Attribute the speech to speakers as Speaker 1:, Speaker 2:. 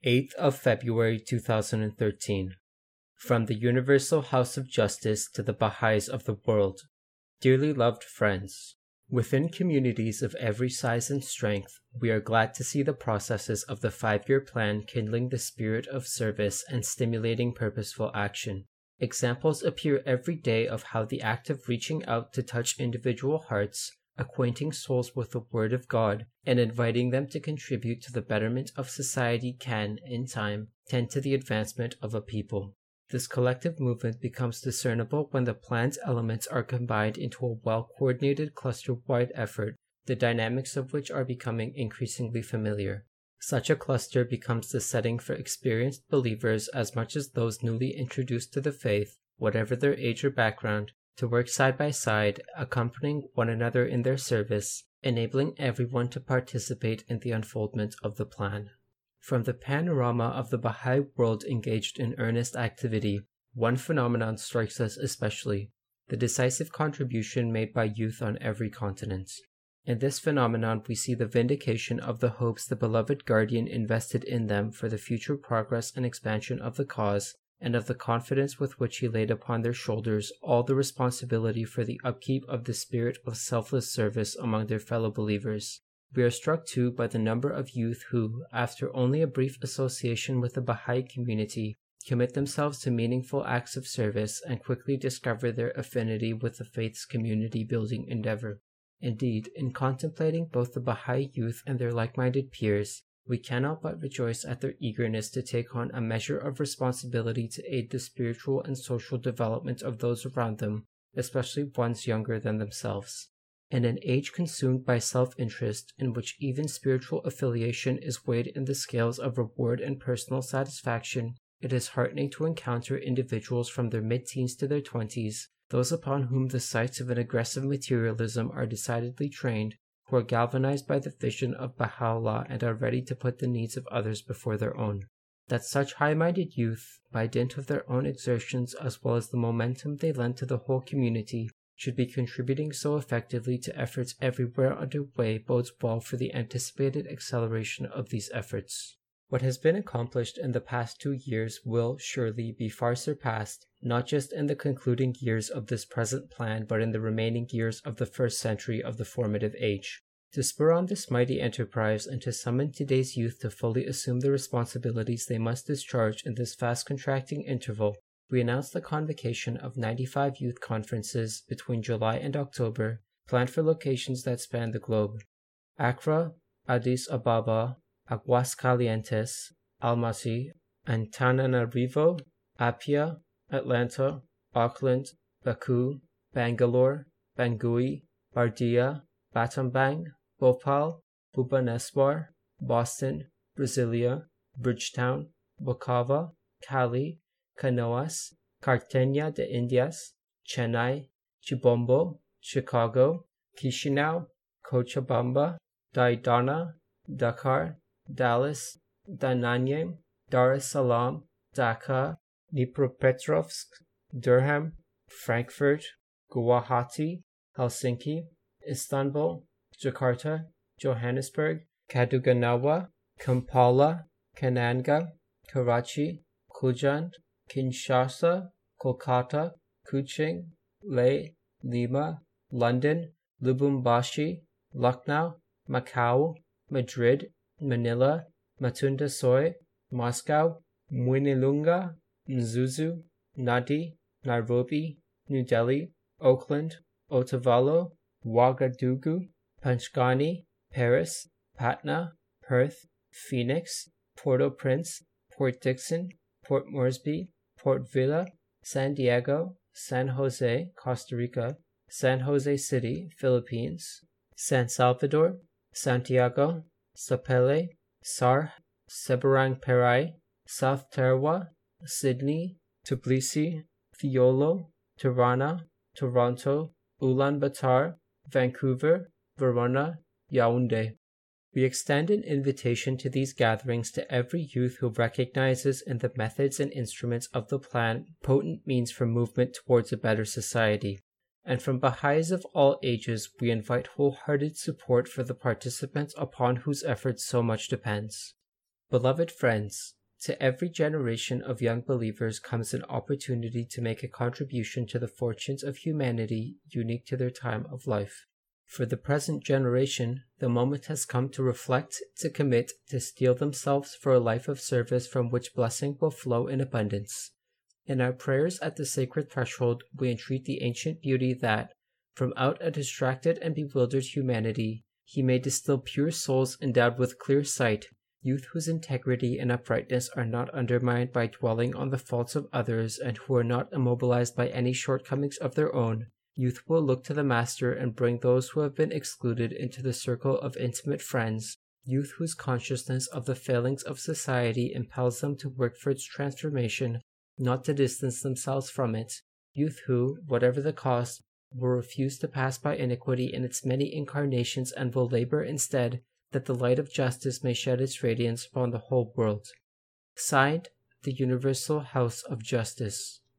Speaker 1: 8th of February 2013. From the Universal House of Justice to the Baha'is of the world. Dearly loved friends, within communities of every size and strength, we are glad to see the processes of the 5-year plan kindling the spirit of service and stimulating purposeful action. Examples appear every day of how the act of reaching out to touch individual hearts, acquainting souls with the Word of God, and inviting them to contribute to the betterment of society can, in time, tend to the advancement of a people. This collective movement becomes discernible when the plan's elements are combined into a well-coordinated cluster-wide effort, the dynamics of which are becoming increasingly familiar. Such a cluster becomes the setting for experienced believers as much as those newly introduced to the faith, whatever their age or background, to work side by side, accompanying one another in their service, enabling everyone to participate in the unfoldment of the plan. From the panorama of the Baha'i world engaged in earnest activity, one phenomenon strikes us especially: the decisive contribution made by youth on every continent. In this phenomenon, we see the vindication of the hopes the beloved guardian invested in them for the future progress and expansion of the cause, and of the confidence with which he laid upon their shoulders all the responsibility for the upkeep of the spirit of selfless service among their fellow believers. We are struck too by the number of youth who, after only a brief association with the Baha'i community, commit themselves to meaningful acts of service and quickly discover their affinity with the faith's community-building endeavor. Indeed, in contemplating both the Baha'i youth and their like-minded peers, we cannot but rejoice at their eagerness to take on a measure of responsibility to aid the spiritual and social development of those around them, especially ones younger than themselves. In an age consumed by self-interest, in which even spiritual affiliation is weighed in the scales of reward and personal satisfaction, it is heartening to encounter individuals from their mid-teens to their 20s, those upon whom the sights of an aggressive materialism are decidedly trained, who are galvanized by the vision of Baha'u'llah and are ready to put the needs of others before their own. That such high-minded youth, by dint of their own exertions as well as the momentum they lend to the whole community, should be contributing so effectively to efforts everywhere underway bodes well for the anticipated acceleration of these efforts. What has been accomplished in the past 2 years will, surely, be far surpassed, not just in the concluding years of this present plan, but in the remaining years of the first century of the formative age. To spur on this mighty enterprise and to summon today's youth to fully assume the responsibilities they must discharge in this fast-contracting interval, we announce the convocation of 95 youth conferences between July and October, planned for locations that span the globe: Accra, Addis Ababa, Aguascalientes, Almaty, Antananarivo, Apia, Atlanta, Auckland, Baku, Bangalore, Bangui, Bardia, Battambang, Bhopal, Bhubaneswar, Boston, Brasilia, Bridgetown, Bokava, Cali, Canoas, Cartagena de Indias, Chennai, Chibombo, Chicago, Chisinau, Cochabamba, Daidana, Dakar, Dallas, Da Nang, Dar es Salaam, Dhaka, Dnipropetrovsk, Durham, Frankfurt, Guwahati, Helsinki, Istanbul, Jakarta, Johannesburg, Kaduganawa, Kampala, Kananga, Karachi, Kujand, Kinshasa, Kolkata, Kuching, Leh, Lima, London, Lubumbashi, Lucknow, Macau, Madrid, Manila, Matunda Soy, Moscow, Mwinilunga, Mzuzu, Nadi, Nairobi, New Delhi, Oakland, Otavalo, Ouagadougou, Panchgani, Paris, Patna, Perth, Phoenix, Port-au-Prince, Port Dickson, Port Moresby, Port Vila, San Diego, San Jose, Costa Rica, San Jose City, Philippines, San Salvador, Santiago, Sapele, Sarh, Seberang Perai, South Tarawa, Sydney, Tbilisi, Fiolo, Tirana, Toronto, Ulaanbaatar, Vancouver, Verona, Yaoundé. We extend an invitation to these gatherings to every youth who recognizes in the methods and instruments of the plan potent means for movement towards a better society. And from Baha'is of all ages, we invite wholehearted support for the participants upon whose efforts so much depends. Beloved friends, to every generation of young believers comes an opportunity to make a contribution to the fortunes of humanity unique to their time of life. For the present generation, the moment has come to reflect, to commit, to steel themselves for a life of service from which blessing will flow in abundance. In our prayers at the sacred threshold, we entreat the ancient beauty that, from out a distracted and bewildered humanity, he may distill pure souls endowed with clear sight, youth whose integrity and uprightness are not undermined by dwelling on the faults of others and who are not immobilized by any shortcomings of their own. Youth will look to the Master and bring those who have been excluded into the circle of intimate friends. Youth whose consciousness of the failings of society impels them to work for its transformation, not to distance themselves from it. Youth who, whatever the cost, will refuse to pass by iniquity in its many incarnations and will labor instead that the light of justice may shed its radiance upon the whole world. Signed, the Universal House of Justice.